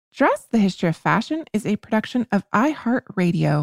Dress, the History of Fashion is a production of iHeartRadio.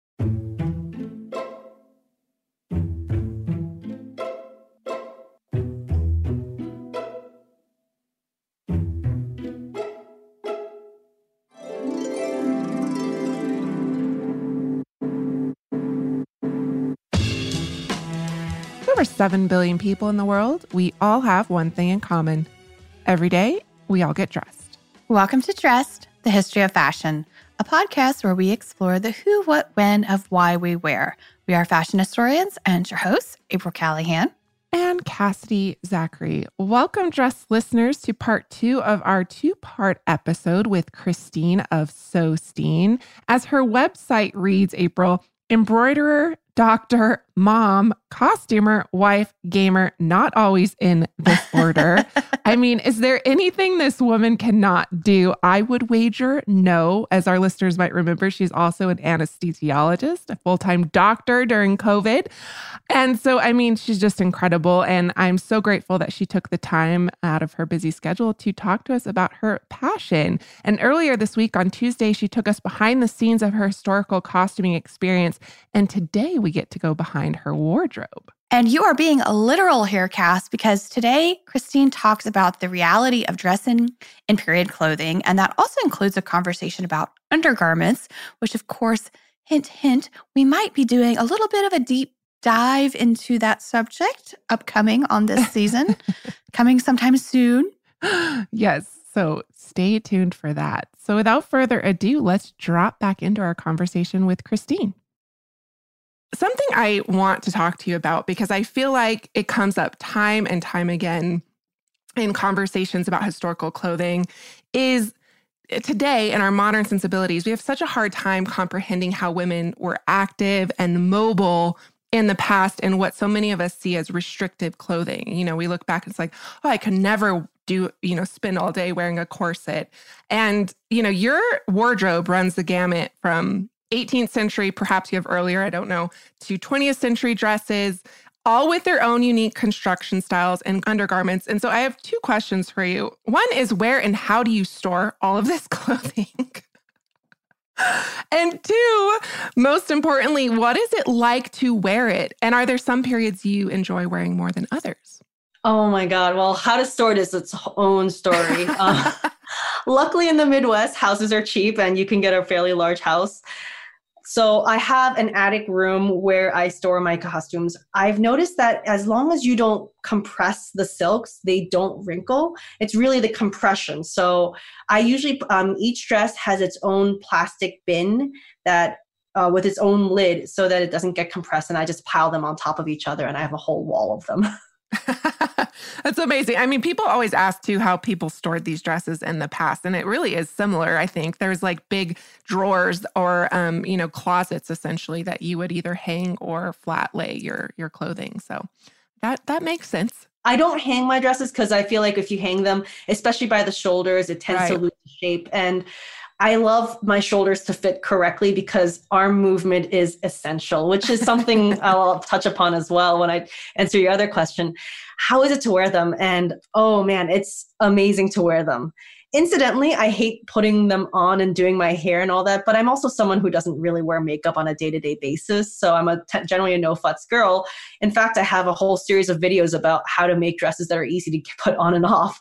Over 7 billion people in the world, we all have one thing in common. Every day, we all get dressed. Welcome to Dressed, the History of Fashion, a podcast where we explore the who, what, when of why we wear. We are fashion historians and your hosts, April Callahan and Cassidy Zachary. Welcome, Dressed listeners, to part 2 of our 2-part episode with Christine of Sew Steen. As her website reads, April, embroiderer, doctor, mom, costumer, wife, gamer, not always in this order. I mean, is there anything this woman cannot do? I would wager no. As our listeners might remember, she's also an anesthesiologist, a full-time doctor during COVID. And so, I mean, she's just incredible. And I'm so grateful that she took the time out of her busy schedule to talk to us about her passion. And earlier this week on Tuesday, she took us behind the scenes of her historical costuming experience. And today we get to go behind her wardrobe. And you are being a literal here, Cass, because today Christine talks about the reality of dressing in period clothing. And that also includes a conversation about undergarments, which of course, hint, hint, we might be doing a little bit of a deep dive into that subject upcoming on this season, coming sometime soon. Yes, so stay tuned for that. So without further ado, let's drop back into our conversation with Christine. Something I want to talk to you about, because I feel like it comes up time and time again in conversations about historical clothing, is today in our modern sensibilities, we have such a hard time comprehending how women were active and mobile in the past and what so many of us see as restrictive clothing. You know, we look back and it's like, oh, I could never spend all day wearing a corset. And, you know, your wardrobe runs the gamut from 18th century, perhaps you have earlier, I don't know, to 20th century dresses, all with their own unique construction styles and undergarments. And so I have 2 questions for you. One is, where and how do you store all of this clothing? And 2, most importantly, what is it like to wear it? And are there some periods you enjoy wearing more than others? Oh my God. Well, how to store it is its own story. Luckily in the Midwest, houses are cheap and you can get a fairly large house. So I have an attic room where I store my costumes. I've noticed that as long as you don't compress the silks, they don't wrinkle. It's really the compression. So I usually, each dress has its own plastic bin that with its own lid so that it doesn't get compressed. And I just pile them on top of each other and I have a whole wall of them. That's amazing. I mean, people always ask too how people stored these dresses in the past, and it really is similar. I think there's like big drawers or closets essentially that you would either hang or flat lay your clothing. So that makes sense. I don't hang my dresses because I feel like if you hang them, especially by the shoulders, it tends to lose shape. And I love my shoulders to fit correctly because arm movement is essential, which is something I'll touch upon as well when I answer your other question. How is it to wear them? And oh man, it's amazing to wear them. Incidentally, I hate putting them on and doing my hair and all that, but I'm also someone who doesn't really wear makeup on a day-to-day basis. So I'm generally a no-fuss girl. In fact, I have a whole series of videos about how to make dresses that are easy to put on and off.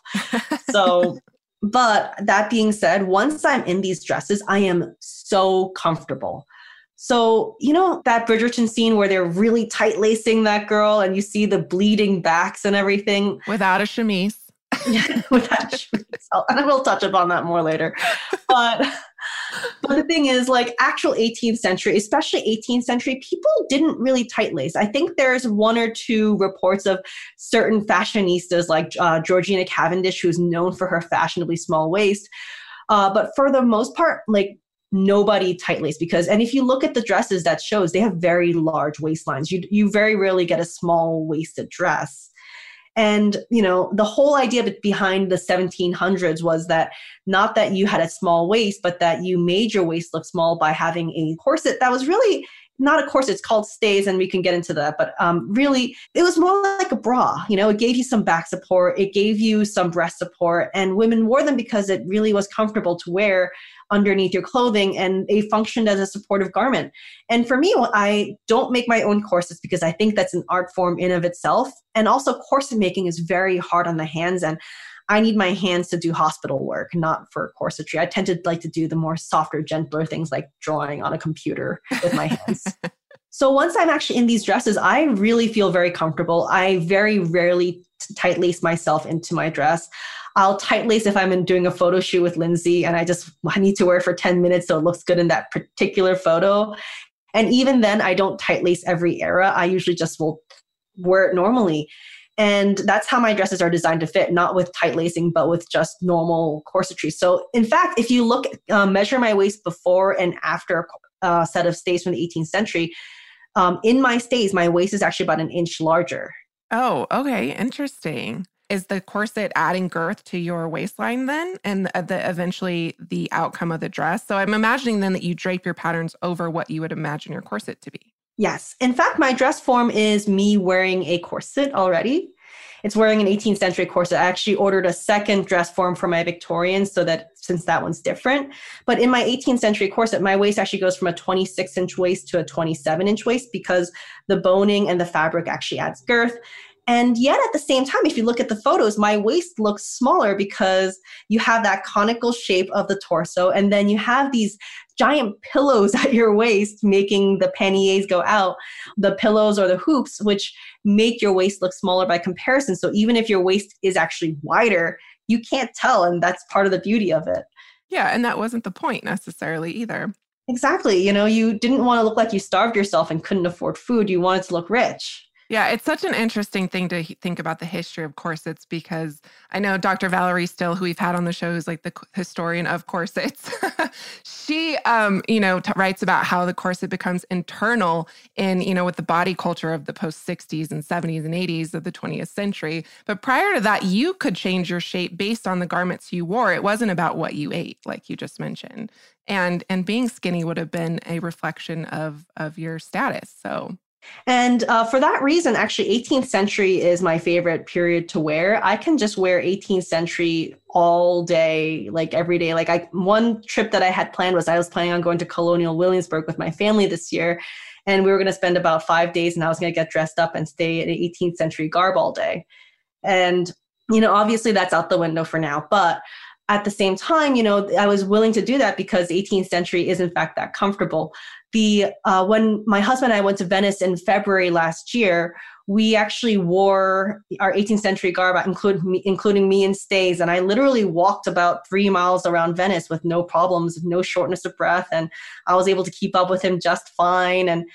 But that being said, once I'm in these dresses, I am so comfortable. So, you know, that Bridgerton scene where they're really tight lacing that girl and you see the bleeding backs and everything. Without a chemise. Without a chemise. And I will touch upon that more later. But the thing is, like, actual 18th century, especially 18th century, people didn't really tight lace. I think there's 1 or 2 reports of certain fashionistas like Georgina Cavendish, who's known for her fashionably small waist. But for the most part, like, nobody tight laced and if you look at the dresses that shows, they have very large waistlines. You very rarely get a small waisted dress. And, you know, the whole idea behind the 1700s was that not that you had a small waist, but that you made your waist look small by having a corset that was really, not a corset, it's called stays, and we can get into that. But really, it was more like a bra. It gave you some back support, it gave you some breast support, and women wore them because it really was comfortable to wear underneath your clothing, and it functioned as a supportive garment. And for me, I don't make my own corsets because I think that's an art form in of itself. And also, corset making is very hard on the hands, and I need my hands to do hospital work, not for corsetry. I tend to like to do the more softer, gentler things like drawing on a computer with my hands. So once I'm actually in these dresses, I really feel very comfortable. I very rarely tight lace myself into my dress. I'll tight lace if I'm doing a photo shoot with Lindsay and I need to wear it for 10 minutes so it looks good in that particular photo. And even then, I don't tight lace every era. I usually just will wear it normally. And that's how my dresses are designed to fit, not with tight lacing, but with just normal corsetry. So in fact, if you measure my waist before and after a set of stays from the 18th century, in my stays, my waist is actually about an inch larger. Oh, okay. Interesting. Is the corset adding girth to your waistline then? And eventually the outcome of the dress? So I'm imagining then that you drape your patterns over what you would imagine your corset to be. Yes. In fact, my dress form is me wearing a corset already. It's wearing an 18th century corset. I actually ordered a second dress form for my Victorian since that one's different. But in my 18th century corset, my waist actually goes from a 26-inch waist to a 27-inch waist because the boning and the fabric actually adds girth. And yet at the same time, if you look at the photos, my waist looks smaller because you have that conical shape of the torso. And then you have these giant pillows at your waist, making the panniers go out, the pillows or the hoops, which make your waist look smaller by comparison. So even if your waist is actually wider, you can't tell. And that's part of the beauty of it. Yeah. And that wasn't the point necessarily either. Exactly. You didn't want to look like you starved yourself and couldn't afford food. You wanted to look rich. Yeah, it's such an interesting thing to think about the history of corsets because I know Dr. Valerie Still, who we've had on the show, is like the historian of corsets. She, writes about how the corset becomes internal in, with the body culture of the post 60s and 70s and 80s of the 20th century. But prior to that, you could change your shape based on the garments you wore. It wasn't about what you ate, like you just mentioned. And being skinny would have been a reflection of your status. So. And for that reason, actually, 18th century is my favorite period to wear. I can just wear 18th century all day, like every day. One trip that I had planned was I was planning on going to Colonial Williamsburg with my family this year. And we were going to spend about 5 days and I was going to get dressed up and stay in 18th century garb all day. And, obviously that's out the window for now. But at the same time, I was willing to do that because 18th century is in fact that comfortable. When my husband and I went to Venice in February last year, we actually wore our 18th century garb, including me in stays. And I literally walked about 3 miles around Venice with no problems, no shortness of breath. And I was able to keep up with him just fine. And,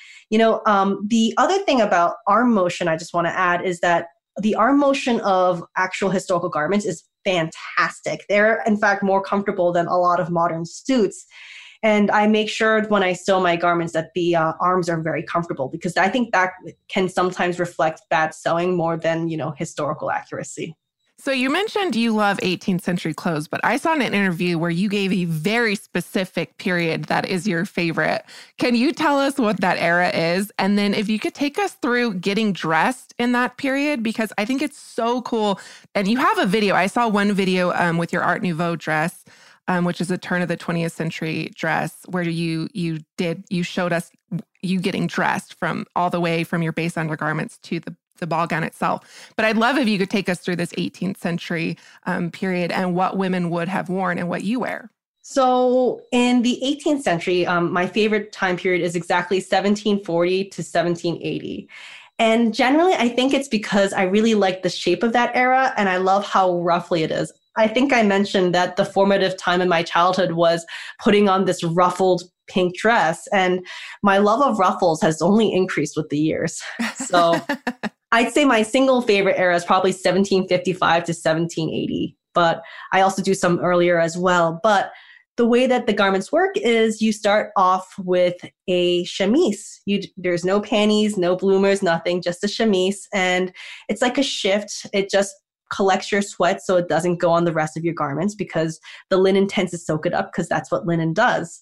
the other thing about arm motion I just want to add is that the arm motion of actual historical garments is fantastic. They're, in fact, more comfortable than a lot of modern suits. And I make sure when I sew my garments that the arms are very comfortable because I think that can sometimes reflect bad sewing more than, historical accuracy. So you mentioned you love 18th century clothes, but I saw in an interview where you gave a very specific period that is your favorite. Can you tell us what that era is? And then if you could take us through getting dressed in that period, because I think it's so cool. And you have a video. I saw one video with your Art Nouveau dress, which is a turn of the 20th century dress, where you showed us you getting dressed from all the way from your base undergarments to the ball gown itself. But I'd love if you could take us through this 18th century period and what women would have worn and what you wear. So in the 18th century, my favorite time period is exactly 1740 to 1780. And generally, I think it's because I really like the shape of that era and I love how ruffly it is. I think I mentioned that the formative time in my childhood was putting on this ruffled pink dress. And my love of ruffles has only increased with the years. So I'd say my single favorite era is probably 1755 to 1780. But I also do some earlier as well. But the way that the garments work is you start off with a chemise. There's no panties, no bloomers, nothing, just a chemise. And it's like a shift. It just collects your sweat so it doesn't go on the rest of your garments because the linen tends to soak it up because that's what linen does.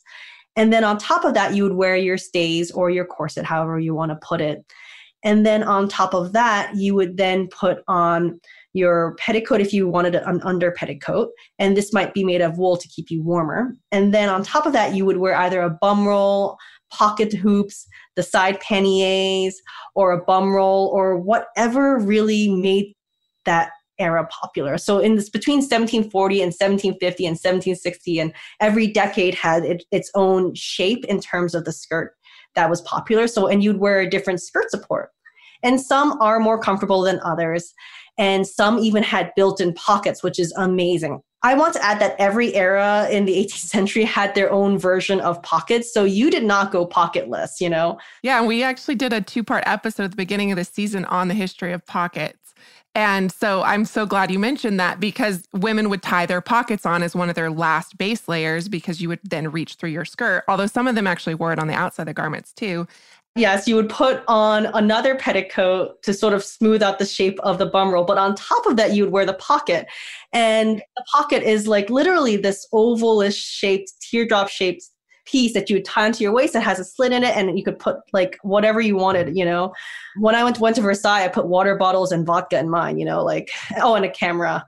And then on top of that, you would wear your stays or your corset, however you want to put it. And then on top of that, you would then put on your petticoat if you wanted an under petticoat. And this might be made of wool to keep you warmer. And then on top of that, you would wear either a bum roll, pocket hoops, the side panniers, or a bum roll, or whatever really made that era popular. So in this between 1740 and 1750 and 1760, and every decade had its own shape in terms of the skirt that was popular. So, and you'd wear a different skirt support. And some are more comfortable than others. And some even had built-in pockets, which is amazing. I want to add that every era in the 18th century had their own version of pockets. So you did not go pocketless, you know? Yeah, we actually did a 2-part episode at the beginning of the season on the history of pockets. And so I'm so glad you mentioned that, because women would tie their pockets on as one of their last base layers, because you would then reach through your skirt, although some of them actually wore it on the outside of the garments too. Yes, you would put on another petticoat to sort of smooth out the shape of the bum roll. But on top of that, you would wear the pocket. And the pocket is like literally this ovalish shaped, teardrop shaped piece that you would tie onto your waist that has a slit in it, and you could put like whatever you wanted, you know. When I went to Versailles, I put water bottles and vodka in mine, you know, like, oh, and a camera.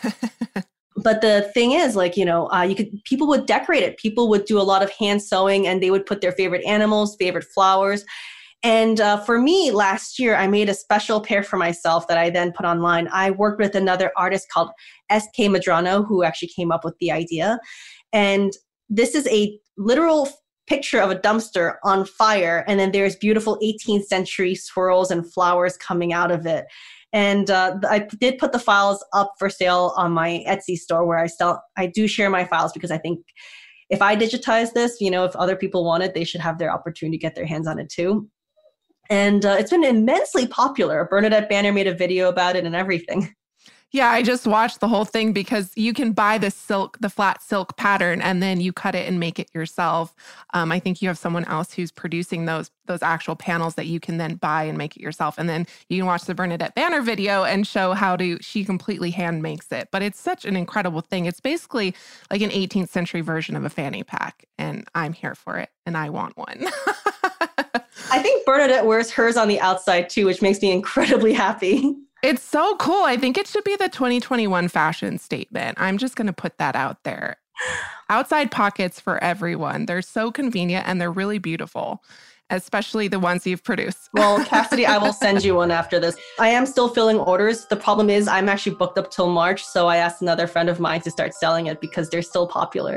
But the thing is, like, you know, people would decorate it. People would do a lot of hand sewing, and they would put their favorite animals, favorite flowers. And for me, last year, I made a special pair for myself that I then put online. I worked with another artist called S.K. Medrano, who actually came up with the idea. And this is a literal picture of a dumpster on fire. And then there's beautiful 18th century swirls and flowers coming out of it. And I did put the files up for sale on my Etsy store, where I do share my files, because I think if I digitize this, you know, if other people want it, they should have their opportunity to get their hands on it too. And it's been immensely popular. Bernadette Banner made a video about it and everything. Yeah, I just watched the whole thing, because you can buy the flat silk pattern, and then you cut it and make it yourself. I think you have someone else who's producing those actual panels that you can then buy and make it yourself. And then you can watch the Bernadette Banner video and show how she completely hand makes it. But it's such an incredible thing. It's basically like an 18th century version of a fanny pack, and I'm here for it, and I want one. I think Bernadette wears hers on the outside too, which makes me incredibly happy. It's so cool. I think it should be the 2021 fashion statement. I'm just going to put that out there. Outside pockets for everyone. They're so convenient, and they're really beautiful, especially the ones you've produced. Well, Cassidy, I will send you one after this. I am still filling orders. The problem is I'm actually booked up till March. So I asked another friend of mine to start selling it, because they're still popular.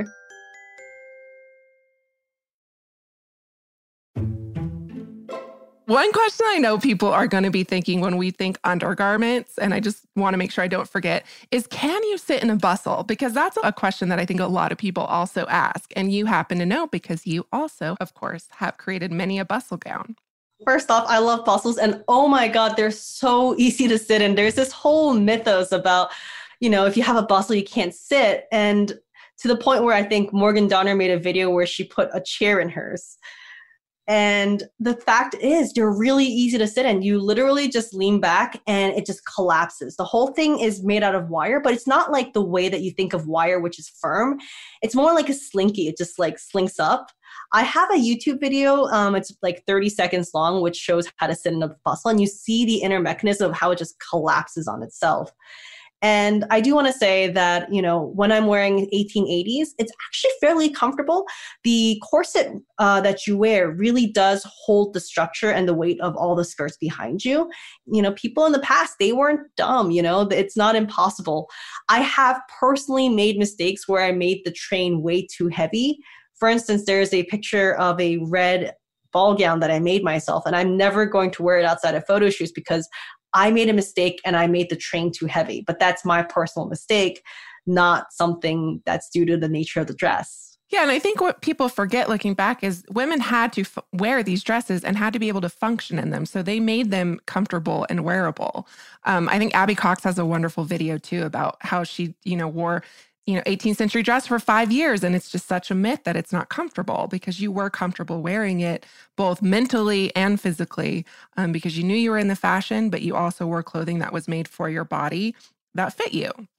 One question I know people are going to be thinking when we think undergarments, and I just want to make sure I don't forget, is can you sit in a bustle? Because that's a question that I think a lot of people also ask. And you happen to know, because you also, of course, have created many a bustle gown. First off, I love bustles, and oh my God, they're so easy to sit in. There's this whole mythos about, you know, if you have a bustle, you can't sit. And to the point where I think Morgan Donner made a video where she put a chair in hers. And the fact is, they're really easy to sit in. You literally just lean back and it just collapses. The whole thing is made out of wire, but it's not like the way that you think of wire, which is firm. It's more like a slinky. It just like slinks up. I have a YouTube video. It's like 30 seconds long, which shows how to sit in a bustle. And you see the inner mechanism of how it just collapses on itself. And I do want to say that, you know, when I'm wearing 1880s, it's actually fairly comfortable. The corset that you wear really does hold the structure and the weight of all the skirts behind you. You know, people in the past, they weren't dumb, you know, it's not impossible. I have personally made mistakes where I made the train way too heavy. For instance, there's a picture of a red ball gown that I made myself, and I'm never going to wear it outside of photo shoots because I made a mistake and I made the train too heavy. But that's my personal mistake, not something that's due to the nature of the dress. Yeah, and I think what people forget looking back is women had to wear these dresses and had to be able to function in them. So they made them comfortable and wearable. I think Abby Cox has a wonderful video too about how she, wore 18th century dress for 5 years. And it's just such a myth that it's not comfortable, because you were comfortable wearing it both mentally and physically, because you knew you were in the fashion, but you also wore clothing that was made for your body that fit you.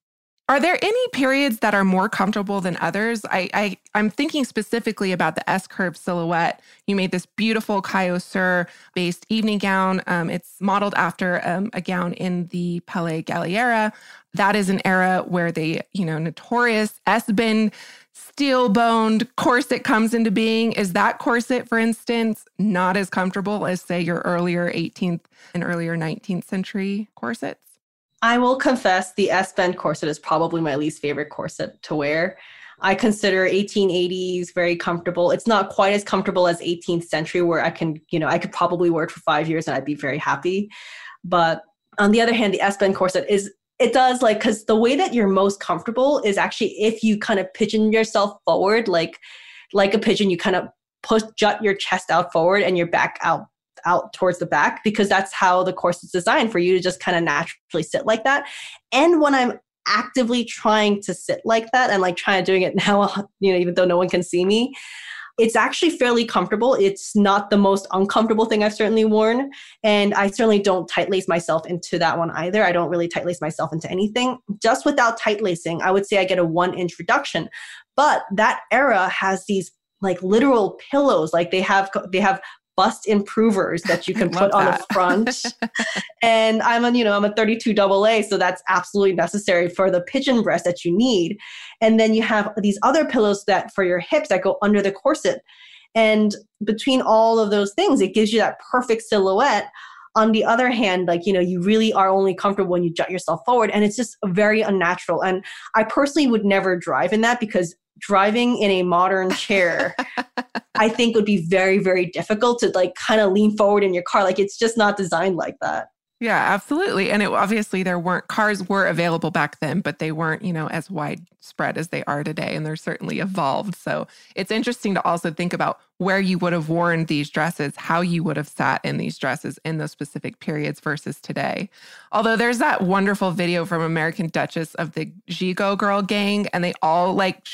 Are there any periods that are more comfortable than others? I'm thinking specifically about the S-curve silhouette. You made this beautiful Cayo Sur-based evening gown. It's modeled after a gown in the Palais Galliera. That is an era where the, notorious S-bend steel-boned corset comes into being. Is that corset, for instance, not as comfortable as, say, your earlier 18th and earlier 19th century corsets? I will confess the S-bend corset is probably my least favorite corset to wear. I consider 1880s very comfortable. It's not quite as comfortable as 18th century where I could probably wear it for 5 years and I'd be very happy. But on the other hand, the S-bend corset because the way that you're most comfortable is actually if you kind of pigeon yourself forward, like a pigeon, you kind of jut your chest out forward and your back out towards the back, because that's how the corset is designed for you to just kind of naturally sit like that. And when I'm actively trying to sit like that and doing it now, even though no one can see me, it's actually fairly comfortable. It's not the most uncomfortable thing I've certainly worn. And I certainly don't tight lace myself into that one either. I don't really tight lace myself into anything. Just without tight lacing, I would say I get a 1-inch reduction. But that era has these literal pillows. They have bust improvers that you can put on the front. And I'm a 32 AA, so that's absolutely necessary for the pigeon breast that you need. And then you have these other pillows that for your hips that go under the corset. And between all of those things, it gives you that perfect silhouette. On the other hand, you really are only comfortable when you jut yourself forward, and it's just very unnatural. And I personally would never drive in that, because driving in a modern chair, I think would be very, very difficult to kind of lean forward in your car. It's just not designed like that. Yeah, absolutely. And obviously cars were available back then, but they weren't, as widespread as they are today. And they're certainly evolved. So it's interesting to also think about where you would have worn these dresses, how you would have sat in these dresses in those specific periods versus today. Although there's that wonderful video from American Duchess of the Gigot Girl Gang, and they all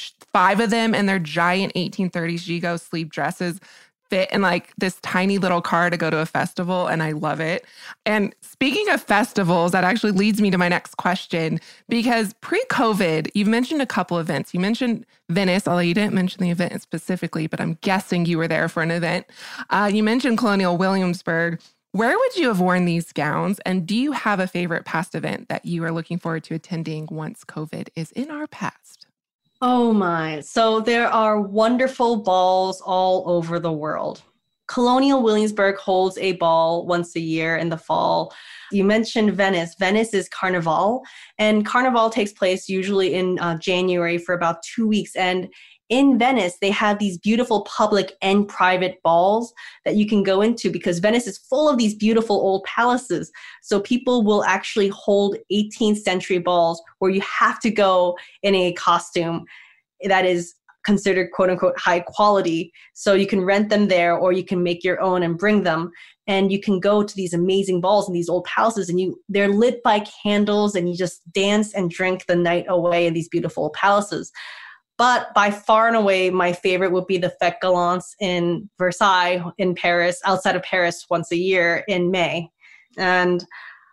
5 of them in their giant 1830s Gigot sleeve dresses fit in this tiny little car to go to a festival, and I love it. And speaking of festivals, that actually leads me to my next question, because pre-COVID, you've mentioned a couple events. You mentioned Venice, although you didn't mention the event specifically, but I'm guessing you were there for an event. You mentioned Colonial Williamsburg. Where would you have worn these gowns? And do you have a favorite past event that you are looking forward to attending once COVID is in our past? Oh my. So there are wonderful balls all over the world. Colonial Williamsburg holds a ball once a year in the fall. You mentioned Venice. Venice is Carnival, and Carnival takes place usually in January for about 2 weeks. And in Venice, they have these beautiful public and private balls that you can go into, because Venice is full of these beautiful old palaces. So people will actually hold 18th century balls where you have to go in a costume that is considered quote unquote high quality. So you can rent them there, or you can make your own and bring them. And you can go to these amazing balls in these old palaces, and they're lit by candles, and you just dance and drink the night away in these beautiful palaces. But by far and away, my favorite would be the Fête Galante in Versailles in Paris, outside of Paris once a year in May. And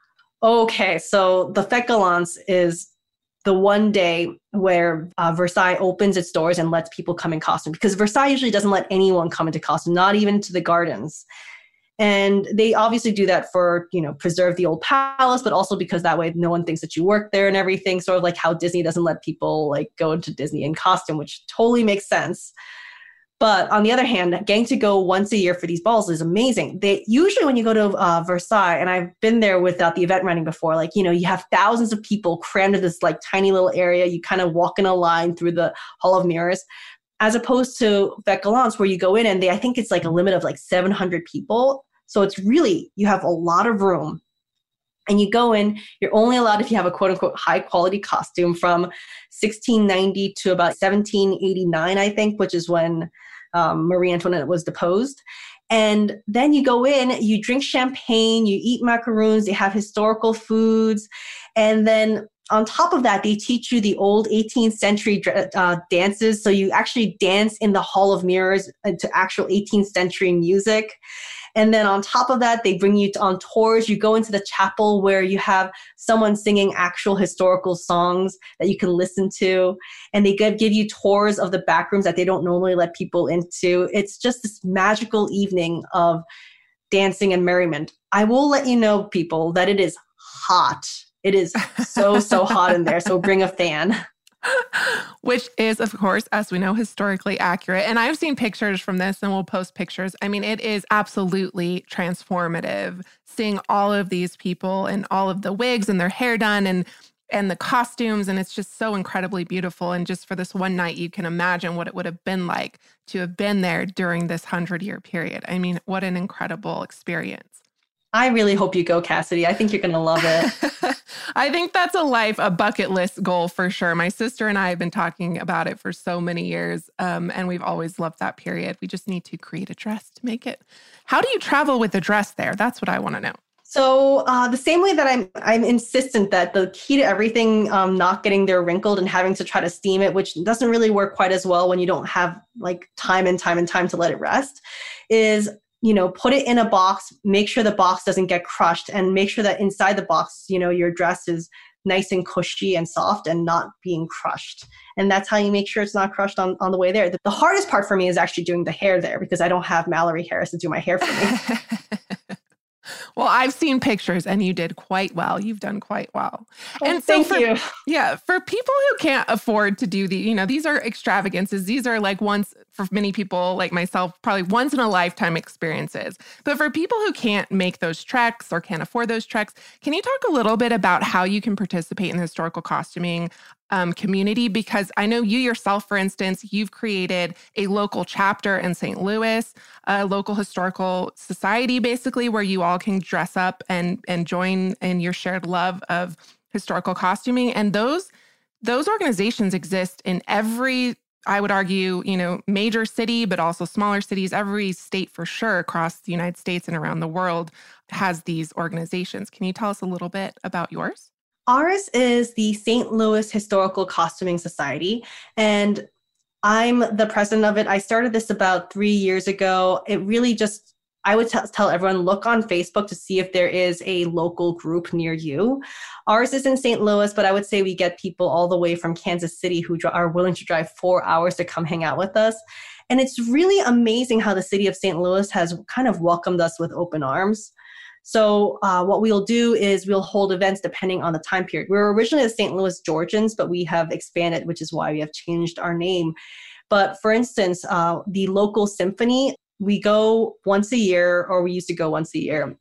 okay, so the Fête Galante is the one day where Versailles opens its doors and lets people come in costume, because Versailles usually doesn't let anyone come into costume, not even to the gardens. And they obviously do that for, preserve the old palace, but also because that way no one thinks that you work there and everything, sort of like how Disney doesn't let people go into Disney in costume, which totally makes sense. But on the other hand, getting to go once a year for these balls is amazing. They usually, when you go to Versailles, and I've been there without the event running before, you have thousands of people crammed in this tiny little area. You kind of walk in a line through the Hall of Mirrors, as opposed to Fête Galante, where you go in and I think it's a limit of 700 people. So it's really, you have a lot of room. And you go in, you're only allowed if you have a quote unquote high quality costume from 1690 to about 1789, I think, which is when Marie Antoinette was deposed. And then you go in, you drink champagne, you eat macaroons, they have historical foods. And then on top of that, they teach you the old 18th century dances. So you actually dance in the Hall of Mirrors to actual 18th century music. And then on top of that, they bring you on tours. You go into the chapel where you have someone singing actual historical songs that you can listen to. And they give you tours of the back rooms that they don't normally let people into. It's just this magical evening of dancing and merriment. I will let you know, people, that it is hot. It is so hot in there. So bring a fan. Which is, of course, as we know, historically accurate. And I've seen pictures from this, and we'll post pictures. I mean, it is absolutely transformative seeing all of these people and all of the wigs and their hair done and the costumes. And it's just so incredibly beautiful. And just for this one night, you can imagine what it would have been like to have been there during this 100-year period. I mean, what an incredible experience. I really hope you go, Cassidy. I think you're going to love it. I think that's a bucket list goal for sure. My sister and I have been talking about it for so many years, and we've always loved that period. We just need to create a dress to make it. How do you travel with a dress there? That's what I want to know. So the same way that I'm insistent that the key to everything not getting there wrinkled and having to try to steam it, which doesn't really work quite as well when you don't have like time to let it rest, is put it in a box, make sure the box doesn't get crushed, and make sure that inside the box, your dress is nice and cushy and soft and not being crushed. And that's how you make sure it's not crushed on the way there. The hardest part for me is actually doing the hair there because I don't have Mallory Harris to do my hair for me. Well, I've seen pictures and you did quite well. You've done quite well. Well, and so thank you. Yeah, for people who can't afford to do these are extravagances. These are like for many people like myself, probably once in a lifetime experiences. But for people who can't make those treks or can't afford those treks, can you talk a little bit about how you can participate in the historical costuming community? Because I know you yourself, for instance, you've created a local chapter in St. Louis, a local historical society, basically, where you all can dress up and join in your shared love of historical costuming. And those organizations exist in every, I would argue, major city, but also smaller cities. Every state for sure across the United States and around the world has these organizations. Can you tell us a little bit about yours? Ours is the St. Louis Historical Costuming Society, and I'm the president of it. I started this about 3 years ago. It really just, I would tell everyone, look on Facebook to see if there is a local group near you. Ours is in St. Louis, but I would say we get people all the way from Kansas City who are willing to drive 4 hours to come hang out with us. And it's really amazing how the city of St. Louis has kind of welcomed us with open arms. So what we'll do is we'll hold events depending on the time period. We were originally the St. Louis Georgians, but we have expanded, which is why we have changed our name. But for instance, the local symphony, we go once a year, or we used to go once a year.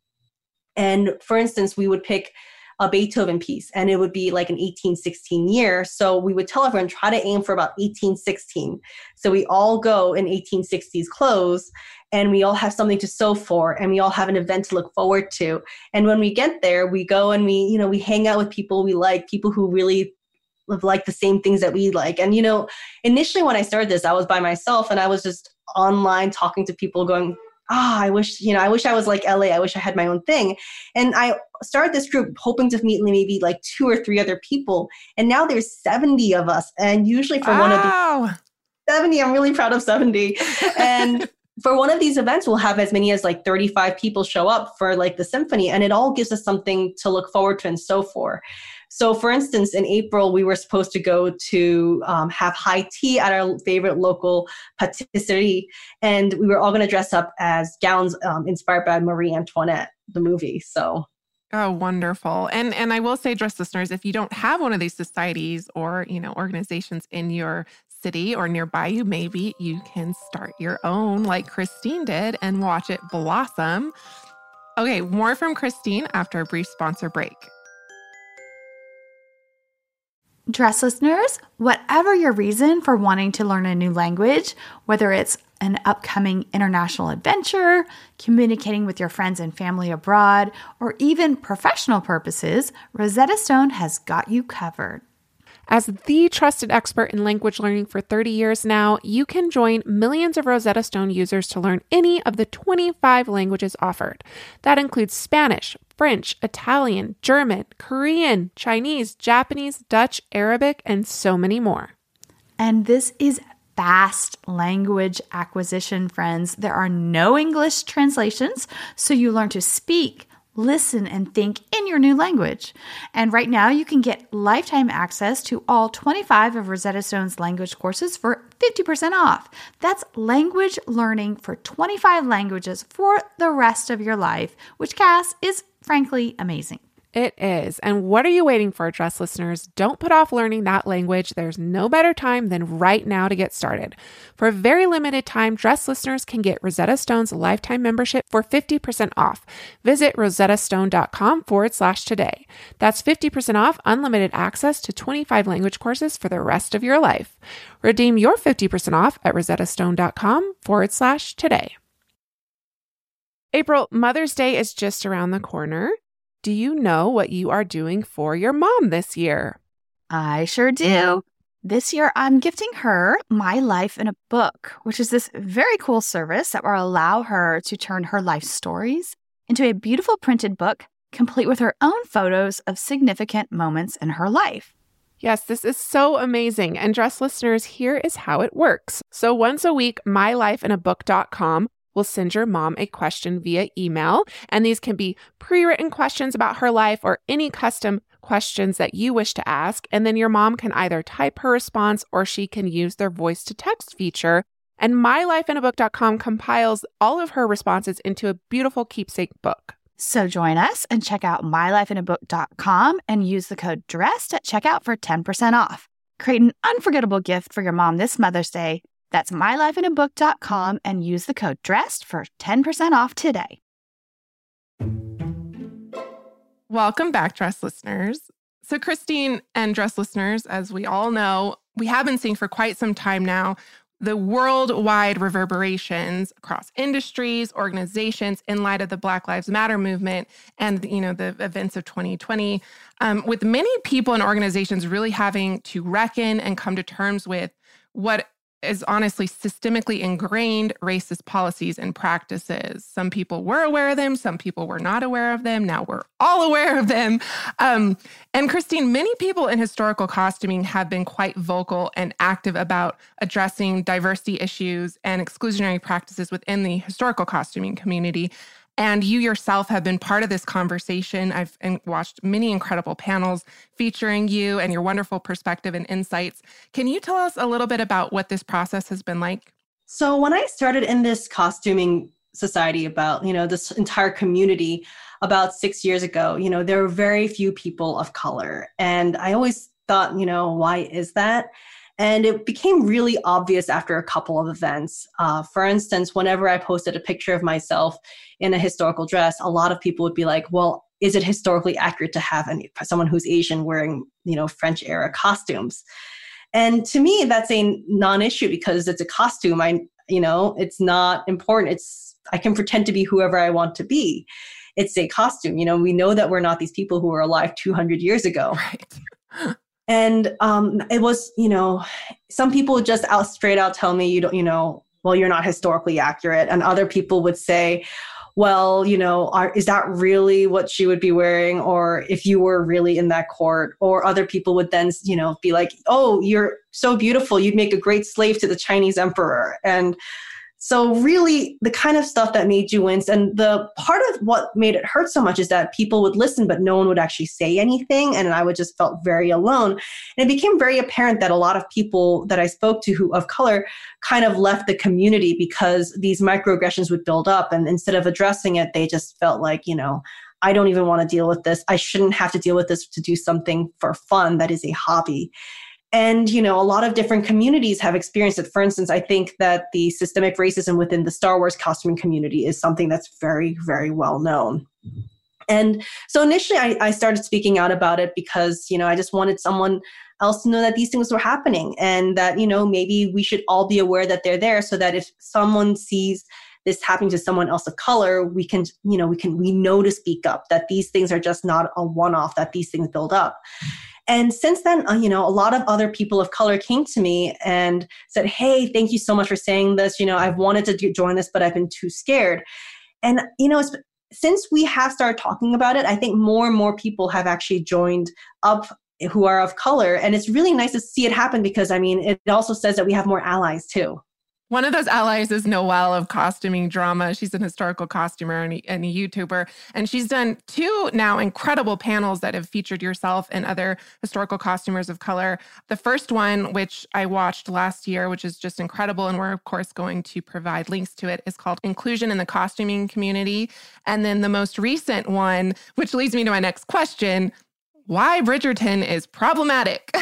And for instance, we would pick a Beethoven piece, and it would be like an 1816 year. So we would tell everyone, try to aim for about 1816. So we all go in 1860s clothes, and we all have something to sew for, and we all have an event to look forward to. And when we get there, we go and we hang out with people we like, people who really like the same things that we like. And, initially when I started this, I was by myself, and I was just online talking to people going, I wish I was like LA. I wish I had my own thing. And I started this group hoping to meet maybe like 2 or 3 other people. And now there's 70 of us. And usually for one of these 70, I'm really proud of 70. And for one of these events, we'll have as many as like 35 people show up for like the symphony. And it all gives us something to look forward to and sew for. So for instance, in April, we were supposed to go to have high tea at our favorite local patisserie. And we were all going to dress up as gowns inspired by Marie Antoinette, the movie. So. Oh, wonderful. And I will say, dress listeners, if you don't have one of these societies or, organizations in your city or nearby you, maybe you can start your own like Christine did and watch it blossom. Okay, more from Christine after a brief sponsor break. Dress listeners, whatever your reason for wanting to learn a new language, whether it's an upcoming international adventure, communicating with your friends and family abroad, or even professional purposes, Rosetta Stone has got you covered. As the trusted expert in language learning for 30 years now, you can join millions of Rosetta Stone users to learn any of the 25 languages offered. That includes Spanish, French, Italian, German, Korean, Chinese, Japanese, Dutch, Arabic, and so many more. And this is fast language acquisition, friends. There are no English translations, so you learn to speak, listen, and think in your new language. And right now, you can get lifetime access to all 25 of Rosetta Stone's language courses for 50% off. That's language learning for 25 languages for the rest of your life, which, Cass, is frankly amazing. It is. And what are you waiting for, Dress listeners? Don't put off learning that language. There's no better time than right now to get started. For a very limited time, Dress listeners can get Rosetta Stone's lifetime membership for 50% off. Visit rosettastone.com/today. That's 50% off unlimited access to 25 language courses for the rest of your life. Redeem your 50% off at rosettastone.com/today. April, Mother's Day is just around the corner. Do you know what you are doing for your mom this year? I sure do. This year, I'm gifting her My Life in a Book, which is this very cool service that will allow her to turn her life stories into a beautiful printed book, complete with her own photos of significant moments in her life. Yes, this is so amazing. And Dress listeners, here is how it works. So once a week, mylifeinabook.com will send your mom a question via email. And these can be pre-written questions about her life or any custom questions that you wish to ask. And then your mom can either type her response or she can use their voice to text feature. And mylifeinabook.com compiles all of her responses into a beautiful keepsake book. So join us and check out mylifeinabook.com and use the code DRESSED at checkout for 10% off. Create an unforgettable gift for your mom this Mother's Day. That's mylifeinabook.com and use the code DRESSED for 10% off today. Welcome back, Dress listeners. So Christine and Dress listeners, as we all know, we have been seeing for quite some time now the worldwide reverberations across industries, organizations in light of the Black Lives Matter movement and, the events of 2020, with many people and organizations really having to reckon and come to terms with what is honestly systemically ingrained racist policies and practices. Some people were aware of them. Some people were not aware of them. Now we're all aware of them. And Christine, many people in historical costuming have been quite vocal and active about addressing diversity issues and exclusionary practices within the historical costuming community. And you yourself have been part of this conversation. I've watched many incredible panels featuring you and your wonderful perspective and insights. Can you tell us a little bit about what this process has been like? So when I started in this costuming society about, this entire community about 6 years ago, there were very few people of color. And I always thought, why is that? And it became really obvious after a couple of events. For instance, whenever I posted a picture of myself in a historical dress, a lot of people would be like, well, is it historically accurate to have someone who's Asian wearing, French era costumes? And to me, that's a non-issue because it's a costume. It's not important. I can pretend to be whoever I want to be. It's a costume. We know that we're not these people who were alive 200 years ago. Right. And it was, some people would just straight out tell me, well, you're not historically accurate. And other people would say, well, is that really what she would be wearing? Or if you were really in that court? Or other people would then, be like, oh, you're so beautiful. You'd make a great slave to the Chinese emperor. And so really the kind of stuff that made you wince, and the part of what made it hurt so much is that people would listen, but no one would actually say anything. And I would just felt very alone. And it became very apparent that a lot of people that I spoke to who of color kind of left the community because these microaggressions would build up. And instead of addressing it, they just felt like, I don't even want to deal with this. I shouldn't have to deal with this to do something for fun that is a hobby. And, a lot of different communities have experienced it. For instance, I think that the systemic racism within the Star Wars costuming community is something that's very, very well known. And so initially I started speaking out about it because, I just wanted someone else to know that these things were happening and that, maybe we should all be aware that they're there so that if someone sees this happening to someone else of color, we know to speak up, that these things are just not a one-off, that these things build up. And since then, a lot of other people of color came to me and said, hey, thank you so much for saying this. I've wanted to join this, but I've been too scared. And, since we have started talking about it, I think more and more people have actually joined up who are of color. And it's really nice to see it happen because, I mean, it also says that we have more allies too. One of those allies is Noelle of Costuming Drama. She's an historical costumer and a YouTuber. And she's done 2 now incredible panels that have featured yourself and other historical costumers of color. The first one, which I watched last year, which is just incredible, and we're, of course, going to provide links to it, is called Inclusion in the Costuming Community. And then the most recent one, which leads me to my next question, why Bridgerton is problematic.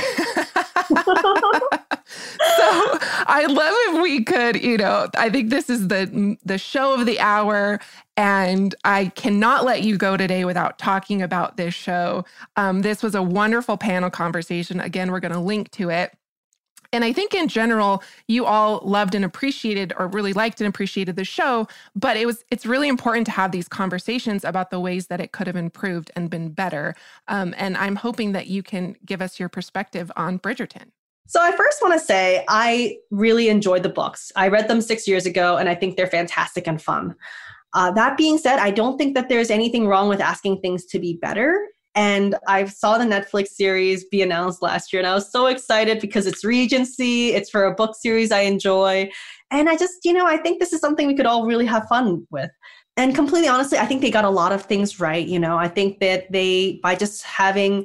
So I'd love if we could, I think this is the show of the hour, and I cannot let you go today without talking about this show. This was a wonderful panel conversation. Again, we're going to link to it. And I think in general, you all loved and appreciated, or really liked and appreciated the show, but it's really important to have these conversations about the ways that it could have improved and been better. And I'm hoping that you can give us your perspective on Bridgerton. So I first want to say I really enjoyed the books. I read them 6 years ago, and I think they're fantastic and fun. That being said, I don't think that there's anything wrong with asking things to be better. And I saw the Netflix series be announced last year, and I was so excited because it's Regency, it's for a book series I enjoy. And I just, I think this is something we could all really have fun with. And completely honestly, I think they got a lot of things right. I think that by just having,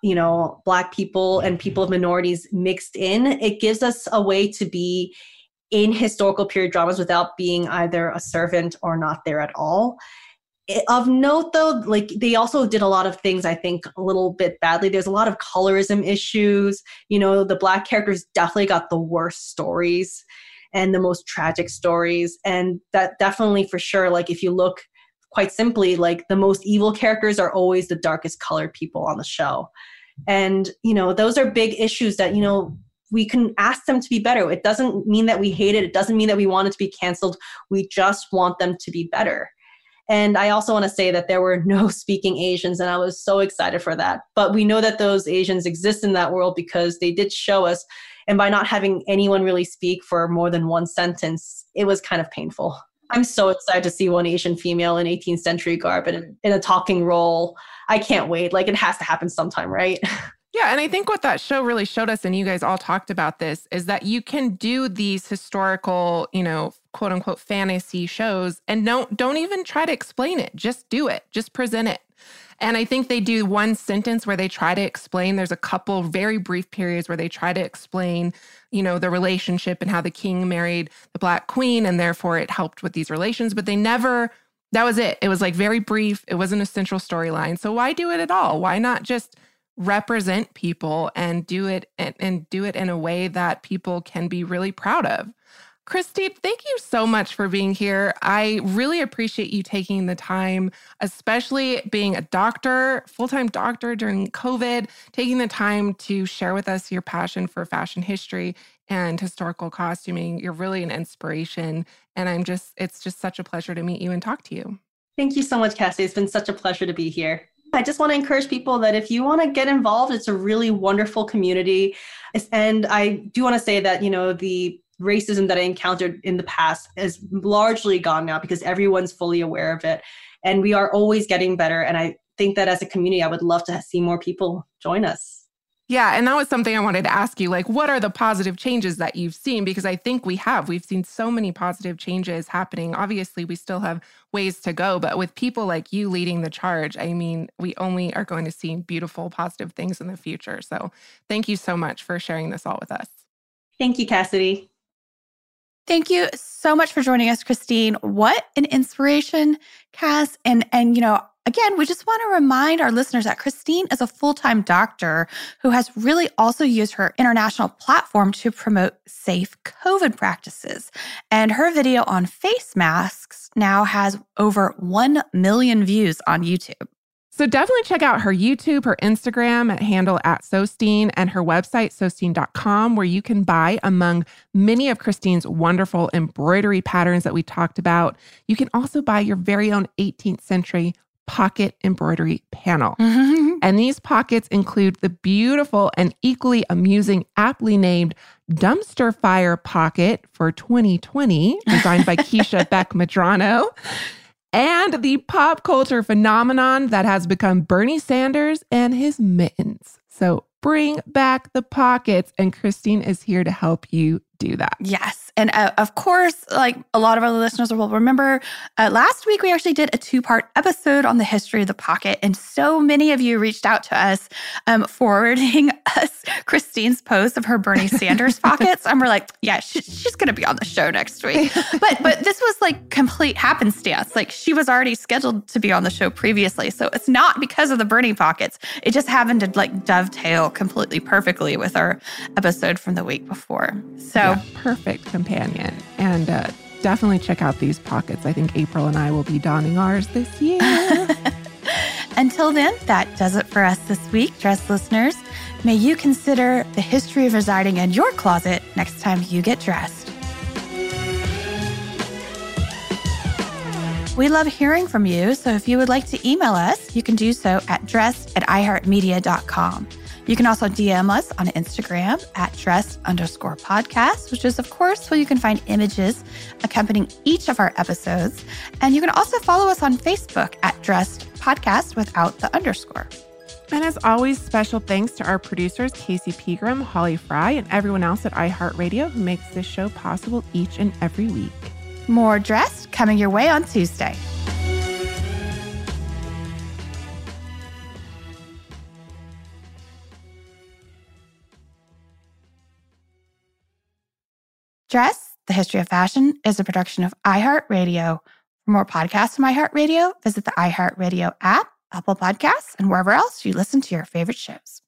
Black people and people of minorities mixed in, it gives us a way to be in historical period dramas without being either a servant or not there at all. Of note, though, they also did a lot of things, I think, a little bit badly. There's a lot of colorism issues. The Black characters definitely got the worst stories and the most tragic stories. And that definitely, for sure, if you look quite simply, the most evil characters are always the darkest colored people on the show. And, those are big issues that, we can ask them to be better. It doesn't mean that we hate it. It doesn't mean that we want it to be canceled. We just want them to be better. And I also want to say that there were no speaking Asians, and I was so excited for that. But we know that those Asians exist in that world because they did show us. And by not having anyone really speak for more than one sentence, it was kind of painful. I'm so excited to see one Asian female in 18th century garb in a talking role. I can't wait. It has to happen sometime, right? Yeah, and I think what that show really showed us, and you guys all talked about this, is that you can do these historical, quote unquote fantasy shows and don't even try to explain it. Just do it. Just present it. And I think they do one sentence where they try to explain. There's a couple very brief periods where they try to explain, the relationship and how the king married the Black queen, and therefore it helped with these relations. But they never, that was it. It was very brief. It wasn't a central storyline. So why do it at all? Why not just represent people and do it in a way that people can be really proud of? Christine, thank you so much for being here. I really appreciate you taking the time, especially being a doctor, full-time doctor during COVID, taking the time to share with us your passion for fashion history and historical costuming. You're really an inspiration. And it's just such a pleasure to meet you and talk to you. Thank you so much, Cassie. It's been such a pleasure to be here. I just want to encourage people that if you want to get involved, it's a really wonderful community. And I do want to say that, the racism that I encountered in the past is largely gone now because everyone's fully aware of it. And we are always getting better. And I think that as a community, I would love to see more people join us. Yeah. And that was something I wanted to ask you, what are the positive changes that you've seen? Because I think we've seen so many positive changes happening. Obviously, we still have ways to go, but with people like you leading the charge, we only are going to see beautiful, positive things in the future. So thank you so much for sharing this all with us. Thank you, Cassidy. Thank you so much for joining us, Christine. What an inspiration, Cass. And again, we just want to remind our listeners that Christine is a full-time doctor who has really also used her international platform to promote safe COVID practices. And her video on face masks now has over 1 million views on YouTube. So definitely check out her YouTube, her Instagram handle @Sosteen, and her website, sosteen.com, where you can buy, among many of Christine's wonderful embroidery patterns that we talked about, you can also buy your very own 18th century pocket embroidery panel. Mm-hmm. And these pockets include the beautiful and equally amusing, aptly named Dumpster Fire Pocket for 2020, designed by Keisha Beck Madrano, and the pop culture phenomenon that has become Bernie Sanders and his mittens. So Bring back the pockets. And Christine is here to help you do that. Yes. And of course, like a lot of our listeners will remember, last week we actually did a 2-part episode on the history of the pocket. And so many of you reached out to us forwarding us Christine's post of her Bernie Sanders pockets. And we're like, yeah, she's going to be on the show next week. But this was like complete happenstance. Like she was already scheduled to be on the show previously. So it's not because of the Bernie pockets. It just happened to like dovetail completely perfectly with our episode from the week before. So yeah, perfect companion. And definitely check out these pockets. I think April and I will be donning ours this year. Until then, that does it for us this week, Dressed listeners. May you consider the history of residing in your closet next time you get dressed. We love hearing from you, so if you would like to email us, you can do so at dressed@iheartmedia.com. You can also DM us on Instagram at dressed_podcast, which is, of course, where you can find images accompanying each of our episodes. And you can also follow us on Facebook at Dressed Podcast without the underscore. And as always, special thanks to our producers, Casey Pegram, Holly Fry, and everyone else at iHeartRadio who makes this show possible each and every week. More Dressed coming your way on Tuesday. Dress, The History of Fashion is a production of iHeartRadio. For more podcasts from iHeartRadio, visit the iHeartRadio app, Apple Podcasts, and wherever else you listen to your favorite shows.